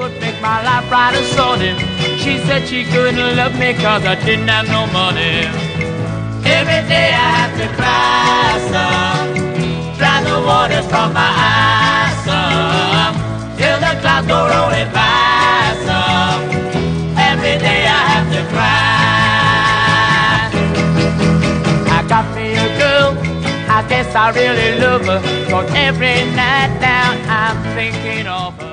would make my life bright and sunny. She said she couldn't love me 'cause I didn't have no money. Every day I have to cry some, dry the waters from my eyes some, till the clouds go rolling by some. Every day I have to cry. I got me a girl, I guess I really love her, 'cause every night now I'm thinking of her.